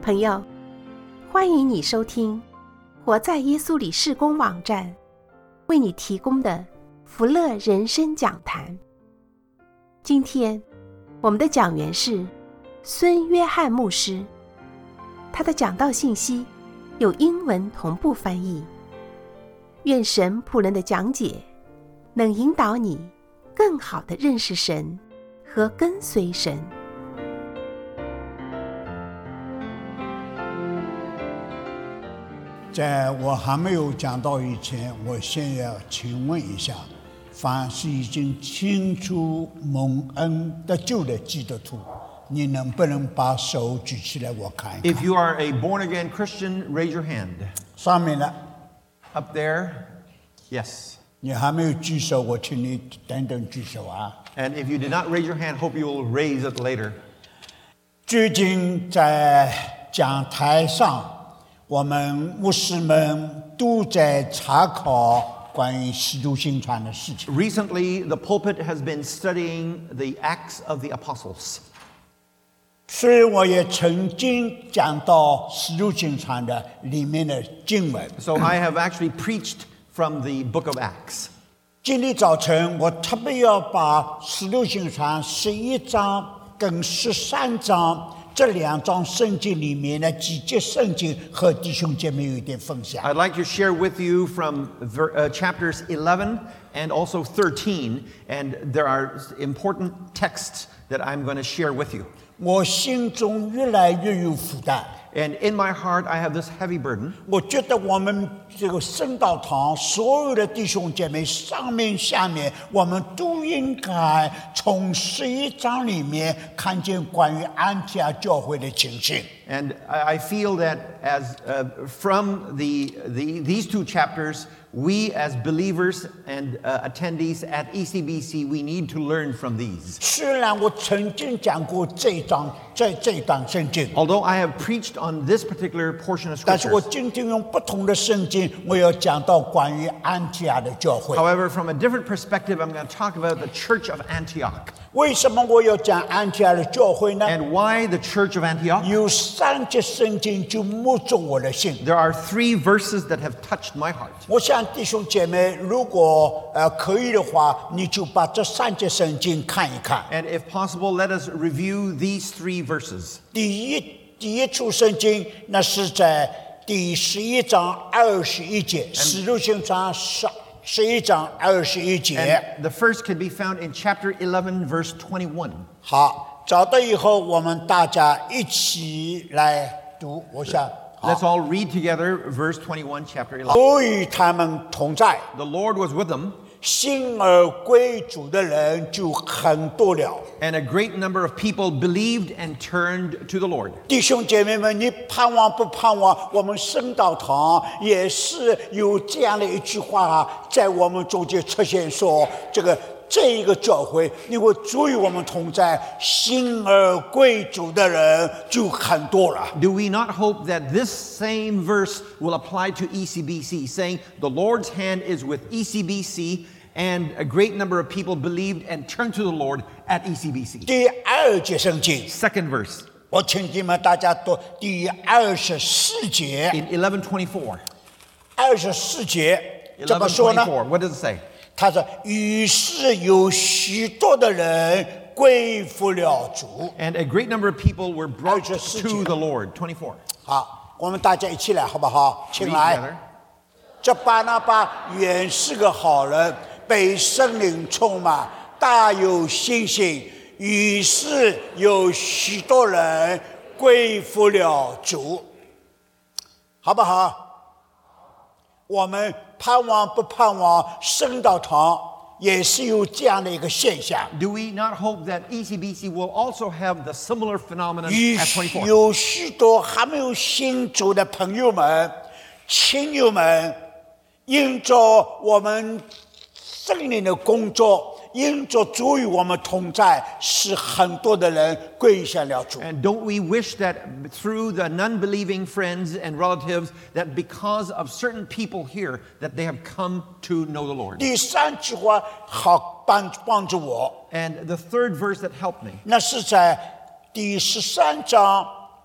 朋友，欢迎你收听活在耶稣里事工网站为你提供的福乐人生讲坛。今天我们的讲员是孙约翰牧师，他的讲道信息有英文同步翻译。愿神仆人的讲解能引导你更好地认识神和跟随神。 在我还没有讲到以前，我先要请问一下，凡是已经清楚蒙恩得救的基督徒，你能不能把手举起来我看一看？ If you are a born-again Christian, raise your hand. 上面呢？ Up there, yes. 你还没有举手，我请你等等举手啊。 And if you did not raise your hand, hope you will raise it later. 最近在讲台上，我们牧师们都在查考关于使徒行传的事情。 Recently, the pulpit has been studying the Acts of the Apostles. 所以我也曾经讲到使徒行传的里面的经文。 So I have actually preached from the book of Acts. 今天早晨我特别要把使徒行传11章跟13章这两章圣经里面的几节圣经和弟兄姐妹有一点分享。 I'd like to share with you from chapters 11 and also 13, and there are important texts that I'm going to share with you. 我心中越来越有负担。 And in my heart, I have this heavy burden. 我觉得我们这个圣道堂所有的弟兄姐妹上面下面，我们都应该从11章里面看见关于安提阿教会的情形。 And I feel that as from these two chapters, we as believers and attendees at ECBC, we need to learn from these. 虽然我曾经讲过这一段圣经， Although I have preached on this particular portion of 但是我 scripture, 今天用不同的圣经，我要讲到关于安提阿的教会。 however, from a different perspective, I'm going to talk about the Church of Antioch. 为什么我要讲安提阿的教会呢？ And why the Church of Antioch? 有3节圣经就摸着我的心。 There are 3 verses that have touched my heart. 我想弟兄姐妹，如果可以的话，你就把这3节圣经看一看。 And if possible, let us review these 3 verses. 第第一处圣经，那是在第11章21节，使徒行传11章21节。 And the first can be found in chapter 11, verse 21. 好，找到以后，我们大家一起来读。我想， Let's all read together verse 21, chapter 11. 都与他们同在， The Lord was with them, 信而归主的人就很多了。 and a great number of people believed and turned to the Lord. 弟兄姐妹们，你盼望不盼望？我们圣道堂也是有这样的一句话在我们中间出现说，这一个教会，因为主与我们同在，信而归主的人就很多了。 Do we not hope that this same verse will apply to ECBC, saying, the Lord's hand is with ECBC, and a great number of people believed and turned to the Lord at ECBC? 第2节圣经， Second verse, 我请你们大家读第24节。 in 11:24. 24节怎么说呢？ 11:24. What does it say? 他说：“于是有许多的人归服了主。 And a great number of people were brought 24 to the Lord. 24. ” 好，我们大家一起来，好不好？请 Read 来。 together. 这巴拿巴原是个好人，被圣灵充满，大有信心。于是有许多人归服了主，好不好？我们盼望不盼望圣道堂也是有这样的一个现象？ Do we not hope that ECBC will also have the similar phenomenon 于 at 24? 有许多还没有信主的朋友们、亲友们，因着我们圣灵的工作，因着主与我们同在，使很多的人归向了主。 And don't we wish that through the non-believing friends and relatives, that because of certain people here, that they have come to know the Lord? 第3句话好帮助我， And the third verse that helped me, 那是在第13章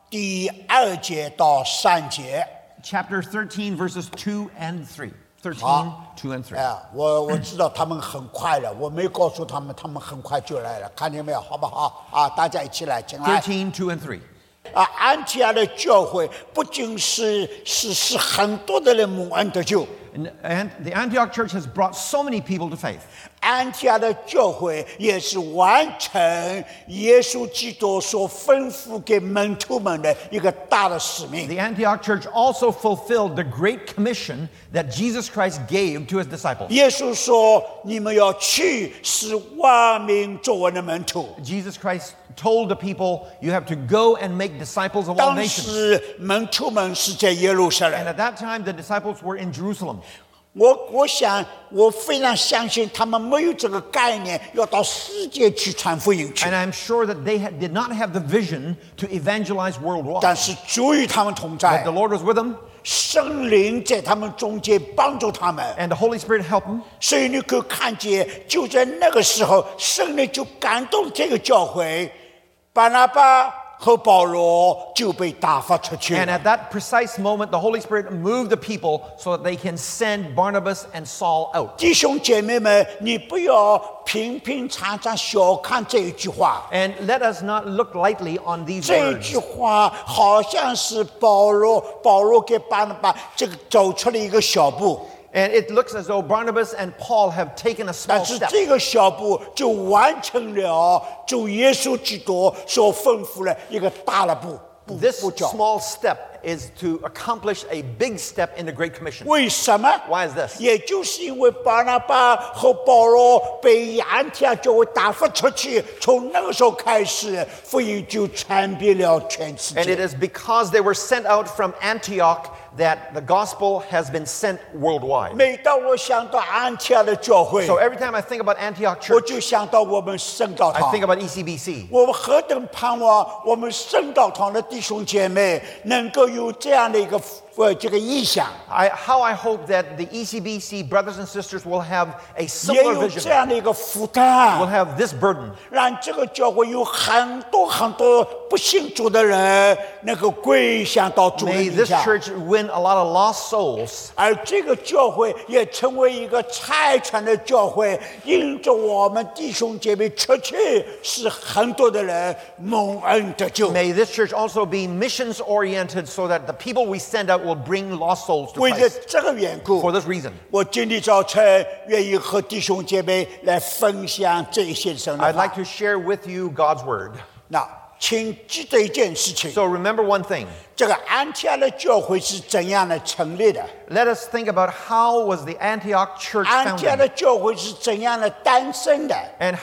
第2节到3节。 Chapter 13, verses 2 and 3. 13, 2 and 3. 我知道他们很快了，我没告诉他们，他们很快就来了，看见没有？好不好？大家一起来，进来。 13, 2 and 3. 安提阿的教会不仅是很多的人蒙恩得救。 And the Antioch church has brought so many people to faith. 安提阿的教会也是完成耶稣基督所吩咐给门徒们的一个大的使命。 The Antioch church also fulfilled the great commission that Jesus Christ gave to his disciples. 耶稣说：“你们要去，使万民作我的门徒。” Jesus Christ told the people, you have to go and make disciples of all 当 nations. 时门徒们是在耶路撒 And 冷。 at that time, the disciples were in Jerusalem. 我想，我非常相信他们没有这个概念，要到世界去传福音去。 And I'm sure that they did not have the vision to evangelize worldwide. 但是主与他们同 But 在 the，Lord was with them, 圣灵在他们中间帮助他们。 and the Holy Spirit helped them. 所以你可以看见，就在那个时候，圣灵就感动这个教会，巴拿巴和保罗就被打发出去 And 了。 at that precise moment, the Holy Spirit moved the people so that they can send Barnabas and Saul out. 弟兄姐妹们，你不要平平常常小看这一句话。 And let us not look lightly on these 这 words. 句话好像是保罗给巴拿巴这个走出了一个小步， And it looks as though Barnabas and Paul have taken a small 但是 step. 这个小步就完成了主耶稣基督所吩咐的一个大的步 This 步骤。 small step is to accomplish a big step in the Great Commission. 为什么？ Why is this? 也就是因为巴拿巴和保罗被安提阿教会打发出去，从那个时候开始，福音就传遍了全世 And it 界。 is because they were sent out from Antioch that the gospel has been sent worldwide. 每当我想到安提阿的教会， So every time I think about Antioch 我 Church, 就想到我们圣道 I 堂 think。about ECBC. 我们何等盼望我们圣道堂的弟兄姐妹能够有这样的一个这个意向， How I hope that the ECBC brothers and sisters will have a 也 similar 有这 vision, 样的一个负 will 担， have this burden, 让这个教会有很多不信主的人能够归向到主的 May 名 this 下， church win a lot of lost souls. 而这个教会也成为一个差传的教会，因着我们弟兄姐妹出去，使很多的人蒙恩得救。 May this church also be missions oriented so that the people we send out will bring lost souls to 为着 Christ. 这个缘故 For，this reason, 我今天早晨愿意和弟兄姐妹来分享这一些神的 I'd 话 like。to share with you God's word. 那请记得一件事情， So remember one thing. 这个安提阿的教会是怎样的成立的？ Let us think about how was the Antioch church 安提阿的 founded, 教会是怎样的诞生的？ and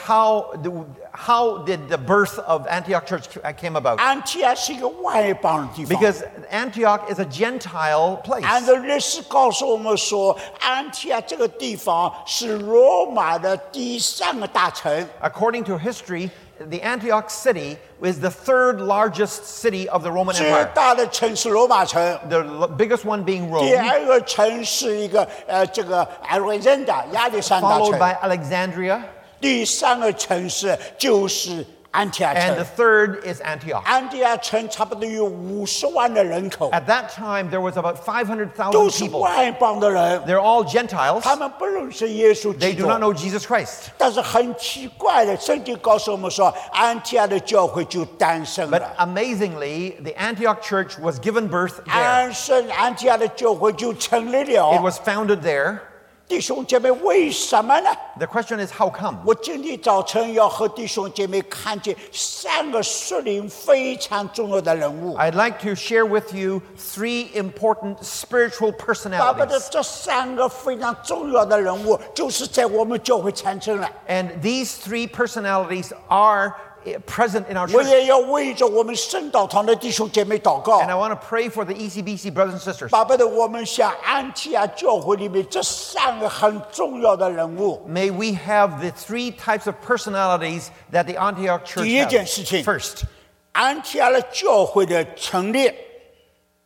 how did the birth of Antioch church came about? 安提阿是一个外邦的地方。 Because Antioch is a Gentile place. 按照历史告诉我们说，安提阿这个地方是罗马的第3个大城。 According to history, the Antioch city is the third largest city of the Roman 最 Empire. 大的城是罗马城， The biggest one being 第 Rome, 2个城是一个这个亚历山大亚历山大 followed 城， by Alexandria, 第3个城市就是安提阿 and the 城。 third is Antioch. 安提阿城差不多有50万的人口， At that time, there was about 500,000 都是 people. 外邦的人， They're all Gentiles. 他们不认识耶稣 They 基 do 督。 not know Jesus Christ. 但是很奇怪的，圣经告诉我们说，安提阿的教会就诞生 But 了。 amazingly, the Antioch church was given birth there. 安提阿的教会就成立 It 了。 was founded there. 弟兄姐妹，为什么呢？ The question is, how come? 我今天早晨要和弟兄姐妹看见3个属灵非常重要的人物。 I'd like to share with you 3 important spiritual 巴不得 personalities. 这3个非常重要的人物，就是在我们教会产生了。 And these 3 personalities are present in our 我 church. 也要为着我们圣道堂的弟兄姐妹祷告 And。I want to pray for the ECBC brothers and sisters. 巴不得我们像安提阿教会里面这3个很重要的人物。 May we have the 3 types of personalities that the Antioch church 第一件事情。 has. First, 安提阿的教会的成立，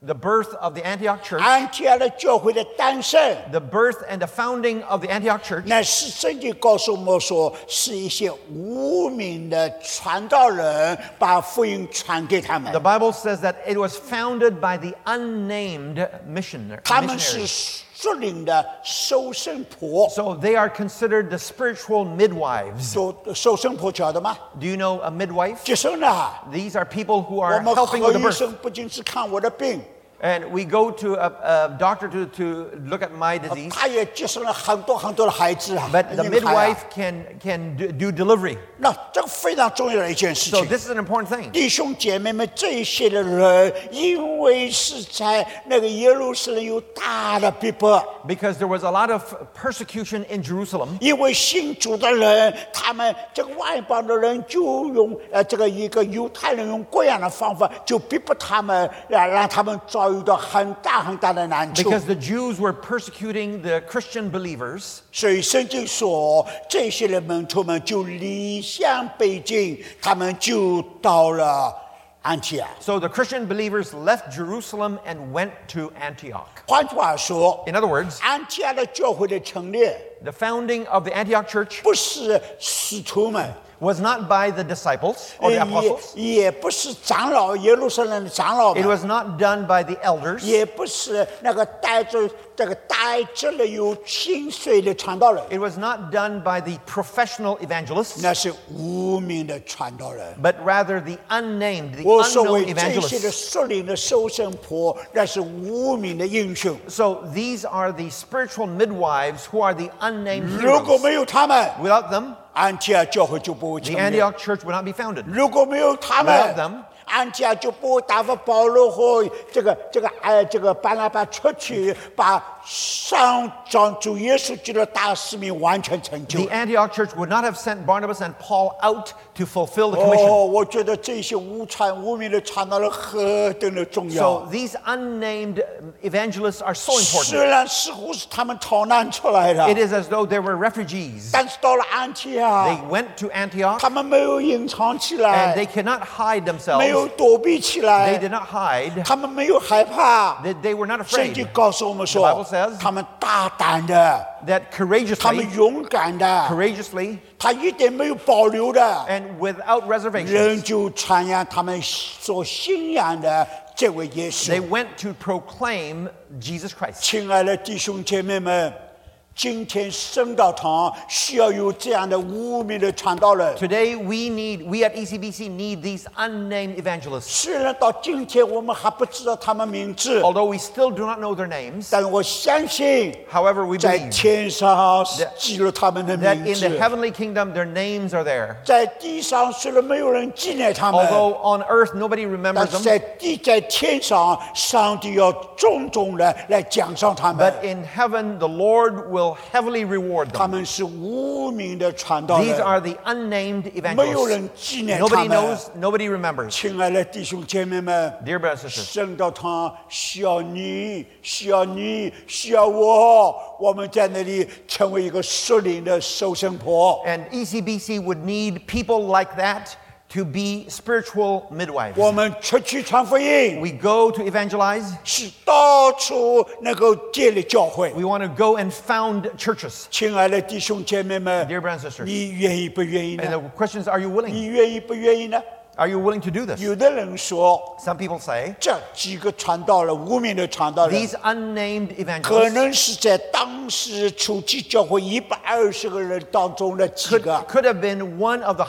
the birth of the Antioch church, 安提阿的教会的诞生， the birth and the founding of the Antioch church, 那是圣经告诉我们说，是一些无名的传道人把福音传给他们 the， Bible says that it was founded by the unnamed 他们是 missionaries. 属灵的收生婆。 So they are considered the spiritual midwives. 收生婆晓得吗？ Do you know a midwife? 接生的啊， These are people who 我 are 们 helping 何 with the 医 birth. 生不仅是看我的病， And we go to a doctor to look at my disease. 他也接生了很多很多的孩子啊。 But the 婴孩啊 midwife can do delivery. 那这个非常重要的一件事 So 情。 this is an important thing. 弟兄姐妹们，这一些的人，因为是在那个耶路撒冷有大的逼迫， Because there was a lot of persecution in Jerusalem. 因为信主的人，他们这个外邦的人就用这个一个犹太人用各样的方法，就逼迫他们，让他们遭遇到很大很大的难处。 Because the Jews were persecuting the Christian believers. 所以圣经说，这些的门徒们就离乡背井，他们就到了安提阿。 So the Christian believers left Jerusalem and went to Antioch. 换句话说， In other words, 安提阿的教会的成立， the founding of the Antioch church 不是使徒们， was not by the disciples or the apostles. 也不是长老，耶路撒冷的长老 It 们， was not done by the elders. 也不是那个带着了有薪水的传道人， It was not done by the professional evangelists, 那是无名的传道人。 but rather the unnamed, the 我所 unknown 谓这些的 evangelists. 属灵的收生婆，那是无名的英雄。 So these are the spiritual midwives who are the unnamed 如果 heroes. 没有他们， Without them, 安提阿教会就不会 the 成立。 Antioch church would not be founded. 如果没有他 Without 们 them,， 安提阿就不会打发保罗和这个巴拿巴出去，把上将主耶稣基督的大使命完全成就 The。Antioch church would not have sent Barnabas and Paul out to fulfill the commission. 我觉得这些无名的传道人何等的重 So 要。 these unnamed evangelists are so 虽 important. 然似乎是他们逃难出来的 It，is as though they were refugees. 但是到了安提阿 They，went to Antioch 他们没有隐藏起 and 来， they cannot hide 没有 themselves. 躲避起 They 来， did not hide. 他们没有害怕。 They were not 圣经 afraid. 告诉我们 The 说 Bible says,， 他们大胆的， That 他们 courageously, 勇敢的， courageously, 他一点没有保留的， and without 仍 reservations, 旧传扬他们所信仰的这位耶 they 稣。 went to proclaim Jesus Christ. 亲爱的弟兄姐妹们，今天圣道堂需要有这样的无名的传道人。 Today, we at ECBC need these unnamed evangelists. 虽然到今天我们还不知道他们名字， Although we still do not know their names, 但我相信 however, we 在 believe 天上记录他们的 that 名 in the 字。 heavenly kingdom, their names are there. 在地上虽然没有人纪念他们， Although on earth, nobody 但 remembers 是 them, 在天上，上帝要重重的来奖赏他们。 but in heaven, the Lord will heavily reward 他 them. 们是无名的传道 These 人， are the unnamed 没有 evangelists. 人纪念他 Nobody 们。 knows, nobody remembers. 亲爱的弟兄姐妹们， Dear brothers and sisters, 圣道堂需要你，需要你，需要我，我们在那里成为一个属灵的收生婆。 and ECBC would need people like that to be spiritual midwives. 我们出去传福音， We go to evangelize. 是到处能够建立教会。 We want to go and found churches. 亲爱的弟兄姐妹们， Dear brothers and sisters, 你愿意不愿意 and 呢？ the question is, are you willing? 你愿意不愿意呢？ Are you willing to do this? 有的人说， Some people say 这几个传道人，无名的传道人， these unnamed 可 evangelists 能是在当时初期教会120个人当中的几个， could have been one of the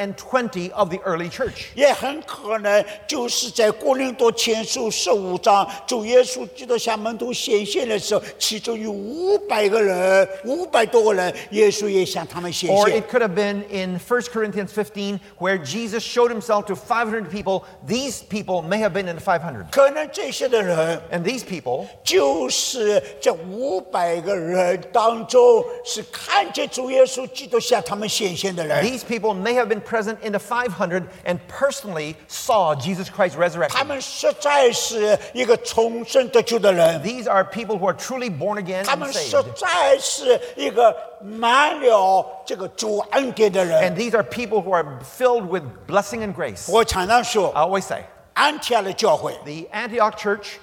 120 of the early church. 也很可能就是在哥林多前书15章，主耶稣基督向门徒显现的时候，其中有500个人，500多个人，耶稣也向他们显 Or 现。 it could have been in 1 Corinthians 15 where Jesus showed himself to 500 people. These people may have been in the 500. 可能这些的人 And these people 就是这500个人当中是看见主耶稣基督向他们显现的人。 These people may have been present in the 500 and personally saw Jesus Christ 他 resurrected. 们实在是一个重生得救的人， These are people who are truly born again 他 and 们实 saved. 在是一个满了这个主恩典的人。 And these are people who are filled with blessing and grace. 我常常说， I always say, 安提阿的教会 the Antioch church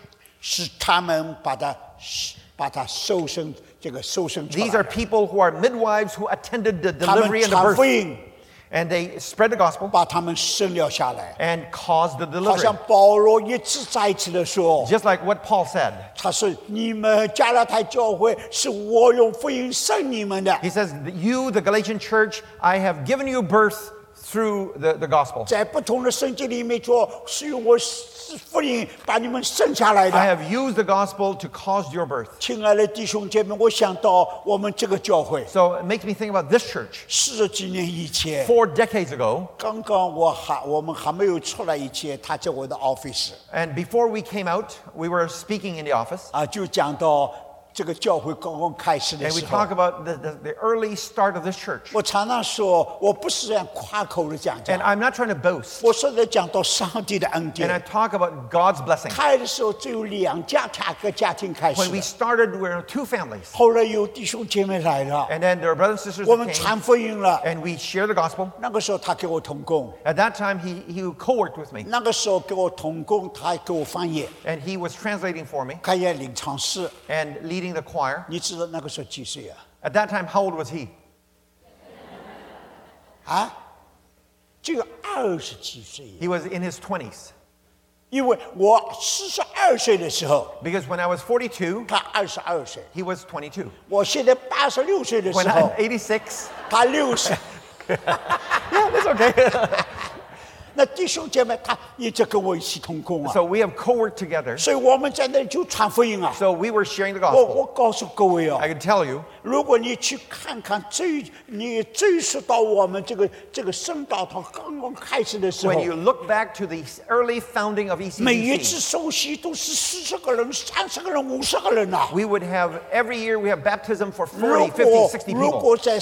是他们把它收生出来。 These are people who are midwives who attended the 他们 delivery and the 传福 birth. 音， And they spread the gospel 把他们生了下来。 and caused the 好 delivery. 像保罗一次再一次的说， Just like what Paul said. 他说：“你们加拉太教会是我用福音生你们的。 He says, you, the Galatian church, I have given you birth through the gospel. 在不同的圣经里面说，是用我福音把你们生下来 I 的。 have used the gospel to cause your birth. 亲爱的弟兄姐妹，我想到我们这个教会 So it makes me think about this church. 40几年以前， 4 decades ago, 刚刚我们还没有出来以前，他在我的 office and before we came out, we were speaking in the office, 啊，就讲到这个教会刚刚开始的 and we 时候 talk，about the early start of this church. 我常常说，我不是这样夸口的讲 And 讲， I'm not trying to boast, 我是在讲到上帝的恩 and I 典。 talk about God's blessing. 开的时候只有2个家庭开始 When we 的， started, we were 2 families. 后来有弟兄姐妹来了， And then there were brothers and sisters 我 that 们 came, 传福音了。 and we shared the gospel. 那个时候他给我同工， At that time, he co-worked with me, 那个时候给我同工，他还给我翻译， and he was translating for me 开业领唱诗。 and leading the choir. 你知道那个时候几岁啊？ At that time, how old was he? 啊，只有20几岁。 He was in his 20s. 因为我42岁的时候， Because when I was 42, 他22岁； he was 22. 我现在86岁的 When 时候 I'm，86, 他60。 yeah, that's okay. 那弟兄姐妹，他一直跟我一起同工啊， So we have co-worked together. 所以我们在那里就传福音啊。 So we were sharing the 我 gospel. 告诉各位啊 I，can tell you, 如果你去看看你追溯到我们这个圣道堂刚刚开始的时候 when，you look back to the early founding of 每一次 ECBC, 受洗都是40个人、30个人、50个人呐、 we would have, every year we have baptism for 如 40, 50, 60 果 people. 在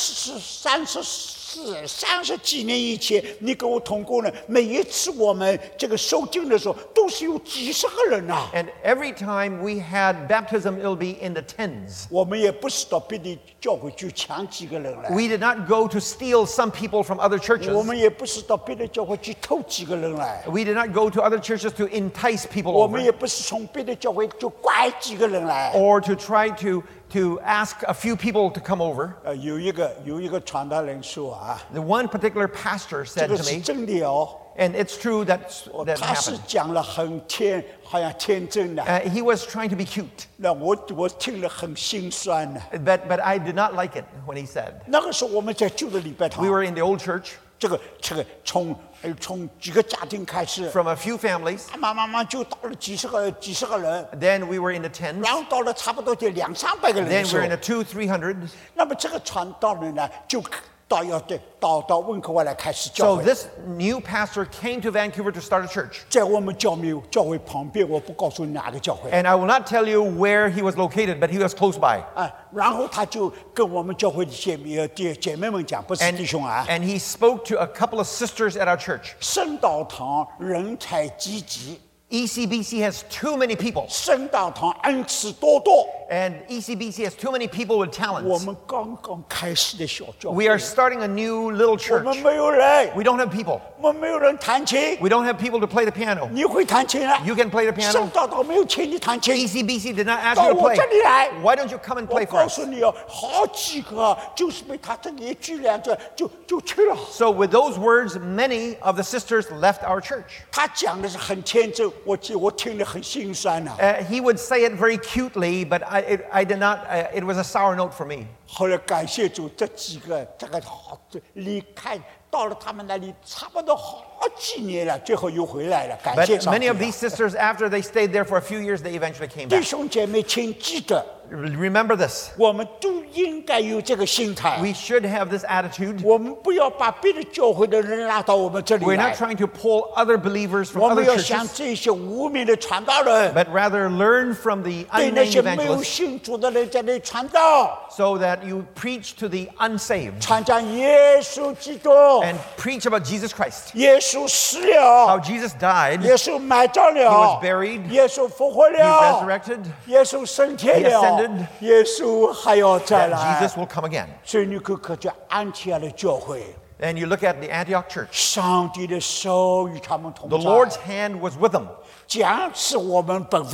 30几年以前，你跟我同工呢，每一次我们这个受浸的时候，都是有几十个人呐、 And every time we had baptism, it'll be in the tens. 我们也不是到别的教会去抢几个人来， We did not go to steal some people from other 我 churches. 们也不是到别的教会去偷几个人来， We did not go to other churches to entice people 我们 over 也不是从别的教会就拐几个人来。 or to try to ask a few people to come over. 有一个传道人说啊， The one particular pastor 这 said 个 to 是 me, 真的哦， and it's true that 他是 happened. 讲了好像天真的， He was trying to be cute, 那我听了很心酸的。 but I did not like it when he said. 那个时候我们在旧的礼拜堂 We，were in the old church 这个从几个家庭开始， from a few families. 慢慢就到了几十个人， Then we were in the tens. 然后到了差不多就200-300个人的 Then 时 we're 候 in the 200-300. 那么这个传道人呢，就到温哥华来开始教 So 会。 this new pastor came to Vancouver to start a church. 在我们教会旁边，我不告诉你哪个教会。 And I will not tell you where he was located, but he was close by. 然后他就跟我们教会的姐妹们讲，不是 And, 弟兄啊， and he spoke to a couple of sisters at our church. 圣道堂人才济济， ECBC has too many people, 圣道堂恩赐多， and ECBC has too many people with 我 talents. 们刚刚开始的小教 We 会， are starting a new little 我们 church. 没有人， We don't have people. 我们没有人弹琴， We don't have people to play the piano. 你会弹琴啊？ You can play the 圣 piano. 道堂没有请你弹琴， ECBC did not ask 到 you to 我 play. 这里来。 Why don't you come and 我 play for 告 us? 诉你哦，好几个就是被他这个一句两句就去了。 So with those words, many of the sisters left our church. 他讲的是很天真，我听得很心酸呐、 He would say it very cutely, but I did not. It was a sour note for me. 后来感谢主，这几个离开到了他们那里，差不多好几年了，最后又回来了。感 But 谢上帝 many of 啊。 these sisters, after they stayed there for a few years, they eventually came 弟 back. 兄姐妹，请记得， Remember this. 我们都应该有这个心态。 We should have this attitude. 我们不要把别的教会的人拉到我们这里 We're 来 not，trying to pull other believers from 我们 other 要向 churches, 这些无名的传道人， but rather learn from the 对那 unnamed 些没有 evangelists 信主的人在那里传道， so that you preach to the unsaved 传讲耶稣基督， and preach about Jesus Christ. 耶稣死 How 了， Jesus died, 耶稣埋葬 he 了 was，buried, 耶稣复活 he 了， resurrected, 耶稣升天 He 了 ascended， 耶稣还要再 that 来 Jesus。will come again. 所以你可见安提亚的教会， And you look at the Antioch church. 上帝的手与他们同 The 在， Lord's hand was with them. 讲是我们本分，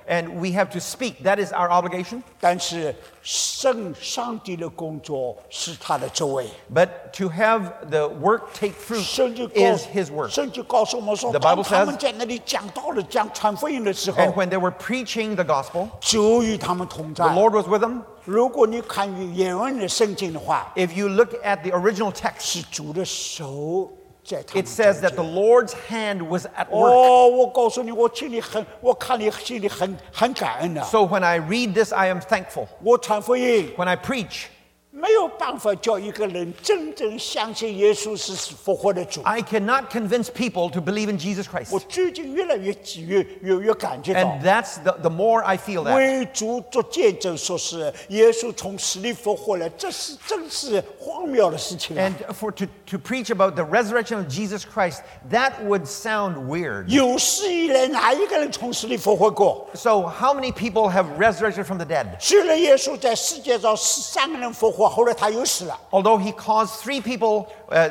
and we have to speak. That is our obligation. 但是上帝的工作是他的作为。 But to have the work take fruit 圣经 is His work. 圣经告诉我们说， The 当 Bible 他 says- 们在那里讲道理、讲传福音的时候 And，when they were preaching the gospel, 主与他们同在 the。Lord was with them. 如果你看原文的圣经的话， If you look at the original text, 是主的手在他们 it says 中 that the 间。 Lord's hand was at work. 我告诉你，我看你心里很感恩的。 So when I read this, I am thankful. 我传福音， When I preach, 没有办法叫一个人真正相信耶稣是复活的主。 I cannot convince people to believe in Jesus 我 Christ. 最近越来越感觉到 And，that's the more I feel that. 为主做见证，说是耶稣从死里复活了，这是真是荒谬的事情啊。 And to preach about the resurrection of Jesus Christ, that would sound weird. 有史以来哪一个人从死里复活过？ So how many people have resurrected from the dead? 虽然耶稣在世界上13个人复活，后来他又死了。 Although he caused 3 people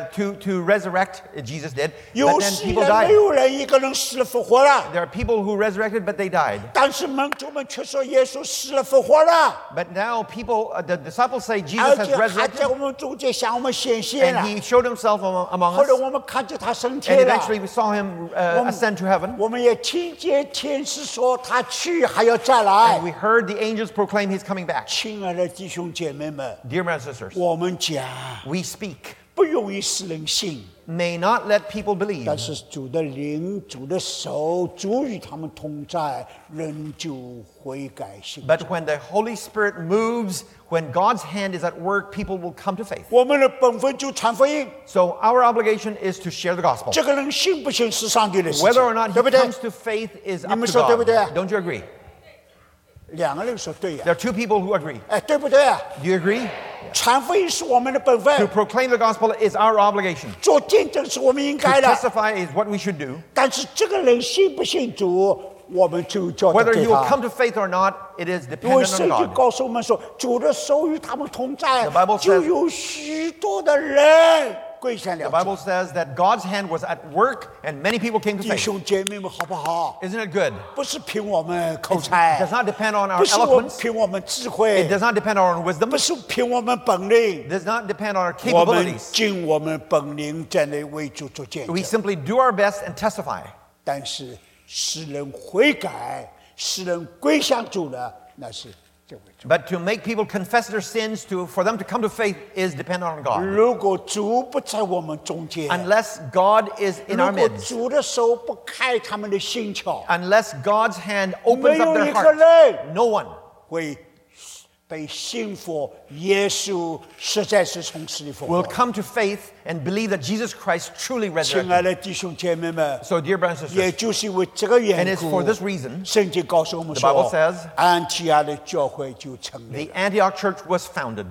to resurrect, Jesus did, 有 but then 史以 people 来 died. 没有人一个人死了复活了。 There are people who resurrected, but they died. 但是门徒们却说耶稣死了复活了， But now the disciples say 而 Jesus has 且还在 resurrected, 我们中间向我们显现 and 了。 he showed himself among 后来 us, 我们看见他升 and 天了， eventually we saw him ascend to heaven, 我们也听见天使说他去还要再来 and。we heard the angels proclaim he's coming back. 亲爱的弟兄姐妹们， Dear brothers and sisters, 我们讲 we speak. 不容易使人信， May not let people believe, 但是主的灵、主的手、主与他们同在，人就悔改信。 but when the Holy Spirit moves, when God's hand is at work, people will come to faith. 我们的本分就传福音， So our obligation is to share the gospel. 这个人信不信是上帝的事情， Whether or not he 对不对？ comes to faith is up 你们 to 说对不 God. 对？ Don't you agree? 两个人说对呀、 There are 2 people who agree. 哎，对不对啊？ Do you agree? 传福音是我们的本 To 分， proclaim the gospel is our obligation. 做见证是我们应 To 该的。 testify is what we should do. 但是这个人信不信主，我们就交代 Whether 给 he will 他 come。to faith or not, it is 因为 dependent 圣 on 经 God. 告诉我们说，主的手与他们同在 The Bible， 就 says- 有许多的人归向 The 了 Bible 主。 says that God's hand was at work and many people came to 弟 faith. 兄姐妹们，好不好？ Isn't it good? 不是凭我们口 It 才 does，not depend on 不 our 是我们 eloquence. 凭我们智 It 慧， does not depend on our wisdom. 不是凭我们本领 It，does not depend on our 我们 capabilities. 尽我们本领在内为主做见 We 证。 simply do our best and testify. 但是使人悔改、使人归向主的，那是这位主。 But to make people confess their sins, for them to come to faith, is dependent on God. 如果主不在我们中间， Unless God is in 如 our 果 midst, 主的手不开他们的心窍， unless God's hand opens 没 up 有 their 一个 heart, 人 no one 会被信服耶稣实在是从死里复 will 活。 come to faith and believe that Jesus Christ truly 亲爱 resurrected. 的弟兄姐妹们， So, dear brothers and 也 sisters, 就是因为这个 and 缘 it's 故 for this reason 圣经告诉我们 The Bible 说 says， 安提阿的教会就成立 the。Antioch church was founded.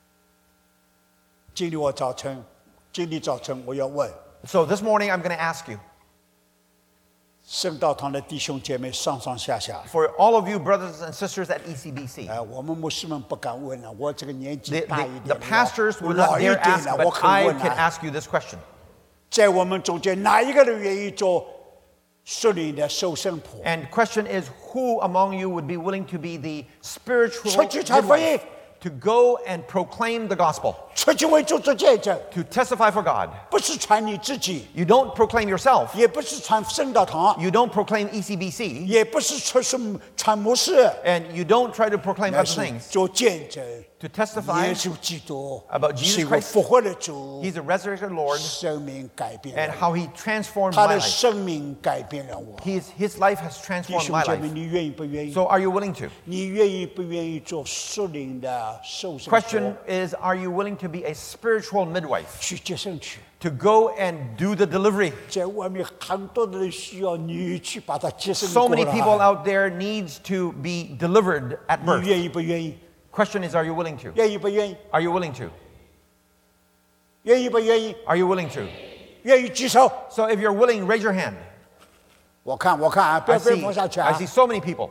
今天早晨我要问 So this morning I'm going to ask you, 圣道堂的弟兄姐妹上上下下， for all of you brothers and sisters at ECBC, 我们牧师们不敢问了，我这个年纪 the, 大一 the, 点 the pastors 我 will 老 not 一 dare 点 ask, 了，我 but 可以 I 问 can 啊。 ask you this question. 在我们中间哪一个人愿意做属灵的收生婆？ And question is, who among you would be willing to be the spiritual 出去传福音， midwife, to go and proclaim the gospel, 出去为主做见证， to testify for God? 不是传你自己， You don't proclaim yourself. 也不是传圣道堂， You don't proclaim ECBC. 也不是传牧师， And you don't try to proclaim 而 other 是 things. 做见证。 To testify 耶稣基督 about Jesus 是一个 Christ 复活的主， He's a resurrected Lord 生命改变 and 了 how He transformed 他 my 的 life. 生命改变了我。 His life has 弟 transformed 兄 my 姐妹， life. 你愿意不愿意？ So are you willing to? 你愿意不愿意做属灵的受生 Question is, are you willing to be a spiritual midwife? 去接生去？ To go and do the delivery? 在外面很多的人需要你去把他接生 So 过 many people 来。 out there needs to be delivered at 你 birth. 愿意不愿意？ Question is, are you willing to? 愿意不愿意？ Are you willing to? 愿意不愿意？ Are you willing to? 愿意举手。 So if you're willing, raise your hand. 我看啊，不 I 要不要 see, 放下去 I 啊 see，so many people.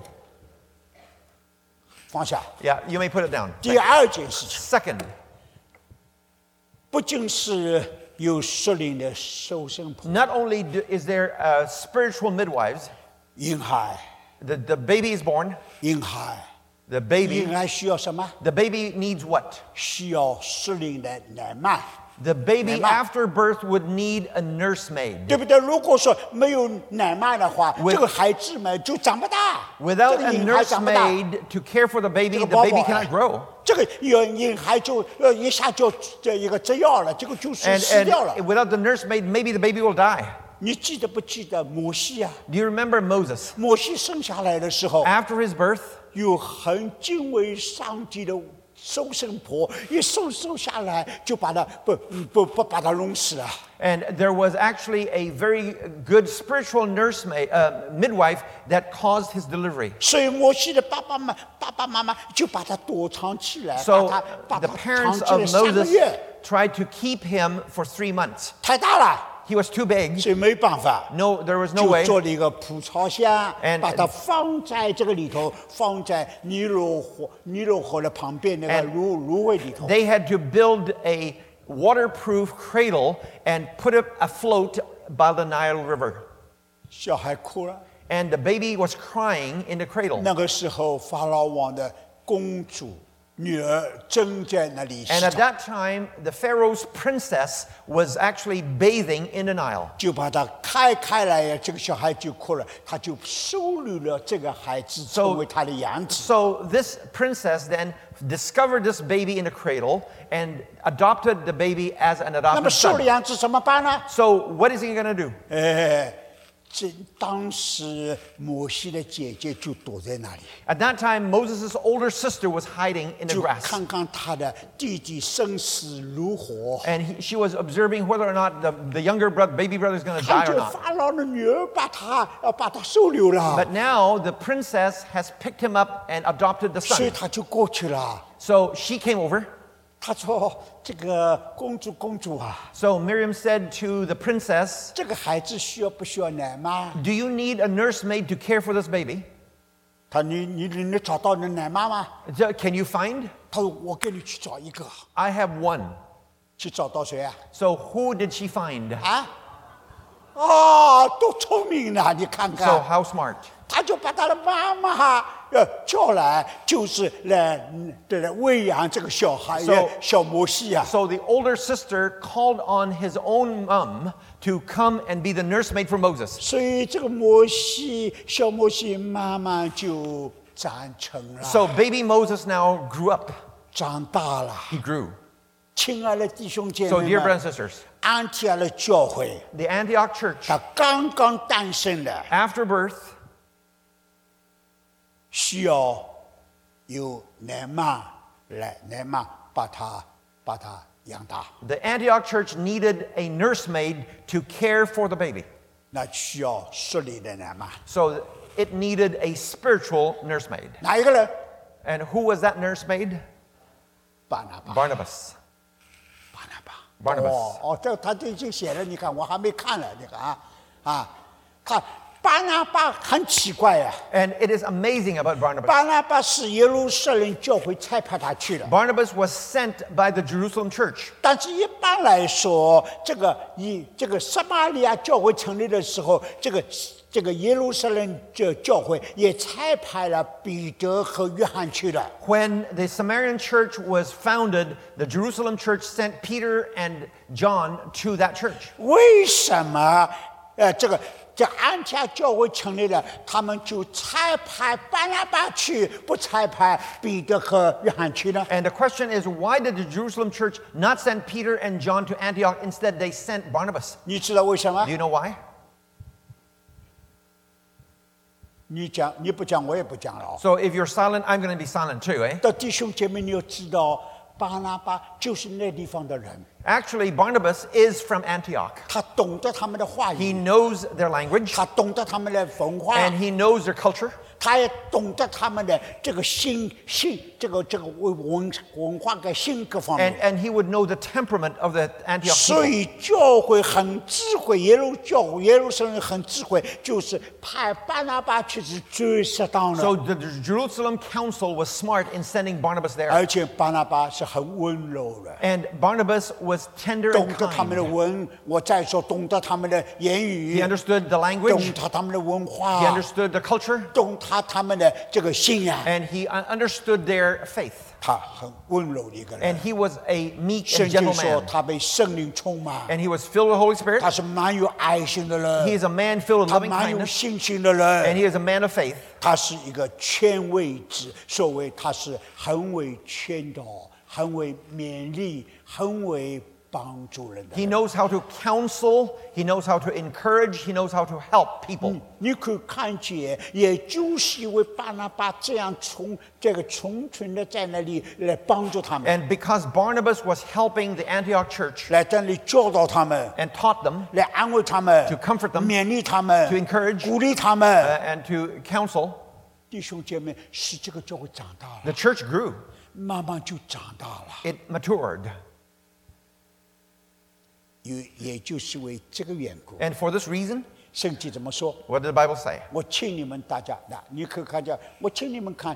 放下。 Yeah, you may put it down. 第二件事情， Second, 不仅是有属灵的收生婆， not only is there spiritual midwives, 婴孩 The baby is born. 婴孩， The baby 婴孩需要什么？ the baby needs what? 需要适龄的奶妈， The baby Mama. after birth would need a nursemaid. 对不对？如果说没有奶妈的话， With- 这个孩子们就长不大。 Without 这 a 个婴孩长不大， nursemaid to care for the baby, 這 the 個 baby 寶寶， cannot grow. 这个婴孩就一下就这一个吃药了，这个就死 And 掉了。 without the nursemaid, maybe the baby will die. 你记得不记得摩西啊？ Do you remember Moses? 摩西生下来的时候， After his birth, 有很敬畏上帝的收生婆，一生下来就把他不把他弄死了。 and there was actually a very good spiritual midwife that caused his delivery. 所以摩西的爸爸妈妈就把他躲藏起来， So 把 the 他藏 parents 起来 of 3个 Moses 月， tried to keep him for 3 months. 太大了， He was too big. 所以没办法。 No, there was no 就 way. 做了一个蒲草箱， And- 把它放在这个里头，放在尼罗河的旁边那个 And- 芦苇里头。 They had to build a waterproof cradle and put it afloat by the Nile River. 小孩哭了。 And the baby was crying in the cradle. 那个时候，法老王的公主女儿正在那里洗 And at 澡， that time, the Pharaoh's princess was actually bathing in the Nile. 就把它开来，这个小孩就哭了，他就收留了这个孩子 So- 成为他的养子。 So this princess then discovered this baby in the cradle and adopted the baby as an 那么 adopted 收了 son. 养子怎么办呢？ So what is he going to do? 当时摩西的姐姐就躲在那里， At that time, Moses' older sister was hiding in the 就 grass. 看看他的弟弟生死如何。 And she was observing whether or not the younger baby brother is going to 看 die or 见 not. 法老的女儿把他收留了， But now the princess has picked him up and adopted the 所以 son. 他就过去了。 So she came over. 他说：“这个公主啊， So Miriam said to the princess, 这个孩子需要不需要奶妈？ "Do you need a nursemaid to care for this baby? 他你找到你奶妈吗？ Can you find?" 他说：“我给你去找一个。 I have one. 去找到谁啊？ So who did she find? 啊？多聪明呐！你看 So 看， how smart. 他就把他的妈妈叫来，就是来喂养这个小孩 So- 小摩西啊。 So the older sister called on his own mom to come and be the nursemaid for Moses. 所以这个小摩西妈妈就长成了， So baby Moses now grew up. 长大了。 He grew. 亲爱的弟兄姐 So 妹 dear 们 brothers，and sisters, 安提阿的教会， the Antioch church, 它刚刚诞生的， after birth, 需要有奶妈把它养大， the Antioch church needed a nursemaid to care for the baby. 那需要属灵的奶妈。 So it needed a spiritual nursemaid. 哪一个人？ And who was that nursemaid? 巴拿巴。 Barnabas. 巴拿巴。 Barnabas. 这他都已经写了，你看我还没看了，你看看巴拿巴很奇怪呀、 And it is amazing about Barnabas. 巴拿巴是耶路撒冷教会差派他去的。 Barnabas was sent by the Jerusalem church. 但是一般来说，这个撒玛利亚教会成立的时候，这个耶路撒冷教会也差派了彼得和约翰去的。 When the Samaritan church was founded, the Jerusalem church sent Peter and John to that church. 为什么这安提阿教会成立了，他们就差派巴拿巴去，不差派彼得和约翰去呢？ And the question is, why did the Jerusalem church not send Peter and John to Antioch? Instead, they sent Barnabas. 你知道为什么 Do？you know why? 你不讲，我也不讲了。 So if you're silent, I'm going to be silent too, eh? 的弟兄姐妹，你要知道，巴拿巴就是那地方的人， Actually, Barnabas is from Antioch. 他懂得他们的话 He 语， knows their language 他懂得他们的文化， and he knows their culture. 他也懂得他们的这个这个文化跟性格方面。 And he would know the temperament of the Antioch 所 people. 以教会很智慧，耶路撒冷很智慧，就是派巴拿巴去是最适当的。 So the Jerusalem council was smart in sending Barnabas there. 而且巴拿巴是很温柔的， And Barnabas was tender 懂 and 得他们的 kind. 我再说懂得他们的言 He 语， understood the 懂 language. 得他们的文 He 化， understood the culture. 懂他们的这个信仰， and he understood their faith. 他很温柔的一个 And 人。 he was a meek 圣 and 经 gentle 说 man. 他被圣灵充满， And he was filled with the Holy Spirit. 他是蛮有爱心的 He 人， is a man filled with 他 loving 蛮有 kindness. 信心的 And 人， he is a man of faith. 他是一个谦位子，所谓他是很为劝导，很为勉励，很为帮助人的 He 人。 knows how to counsel. He knows how to encourage. He knows how to help people. 你可以看见，也就是因为巴拿巴这样这个纯纯的在那里来帮助他们， And because Barnabas was helping the Antioch church 来在那里教导他们， and taught them 来安慰他们 To comfort them 勉励他们 to encourage 鼓励他们。 and to counsel, 弟兄姐妹，使这个教会长大了， the church grew. 慢慢就长大了。 It matured. 也就是为这个缘故， And for this reason, 圣经怎么说？ what did the Bible say? 我请你们大家，你可以看见，我请你们看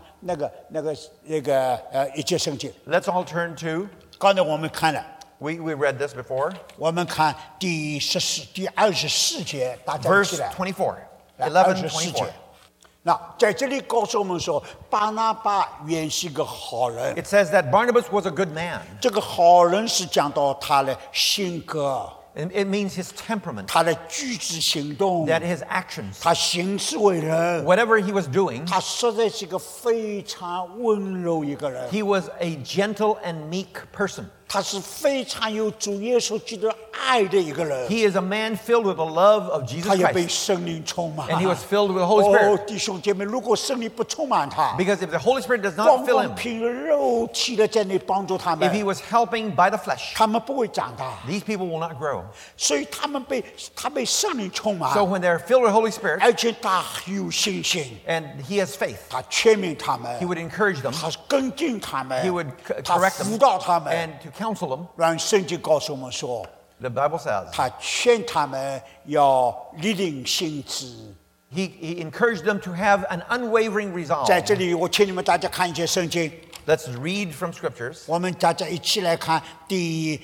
一节圣经。 Let's all turn to, 刚才我们看了， we read this before, 我们看第24节，大家一 verse 起来。 24. 来 11, 24 24. 节。那在这里告诉我们说，巴拿巴原是个好人。 It says that Barnabas was a good man. 这个好人是讲到他的性格、 It means his temperament, 他的举止行动、 that his actions, 他行事为人， whatever he was doing, 他实在是一个非常温柔一个人。 he was a gentle and meek person. 他是非常有主耶稣基督爱的一个人。 He is a man filled with the love of Jesus 他也被 Christ. 圣灵充满。 And he was filled with the Holy Spirit. 哦，弟兄姐妹，如果圣灵不充满他， Because if the Holy Spirit does 光 not fill 光 him, 凭肉体的在那里帮助他 if he 们， was helping by the flesh, 他们不会长大。 these people will not grow. 所以他被圣灵充满， So when they're filled with the Holy Spirit 而且他有信心， and he has faith, 他劝勉他们 he，would encourage them, 他跟进他们 he would， 他 correct 辅 them 导他们。 and to counsel them. 让圣经告诉我们说， The Bible says 他劝他们要立定心志。 he encouraged them to have an unwavering resolve. 在这里，我请你们大家看一节圣经， Let's read from scriptures. 我们大家一起来看第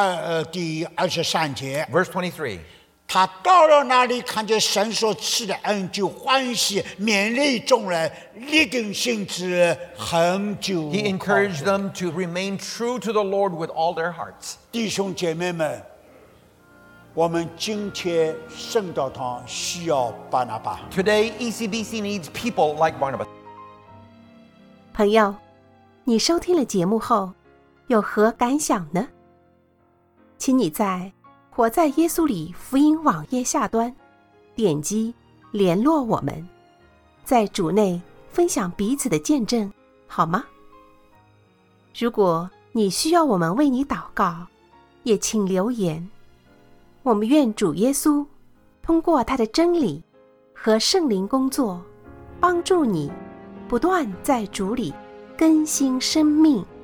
23节。 Verse 23. 他到了那里，看见神所赐的恩，就欢喜，勉励众人，立定心志，恒久。 He encouraged them to remain true to the Lord with all their hearts. 弟兄姐妹们，我们今天圣道堂需要巴拿巴。 Today, ECBC needs people like Barnabas. 朋友，你收听了节目后有何感想呢？请你在活在耶稣里福音网页下端点击联络我们，在主内分享彼此的见证，好吗？如果你需要我们为你祷告，也请留言。我们愿主耶稣通过他的真理和圣灵工作，帮助你不断在主里更新生命。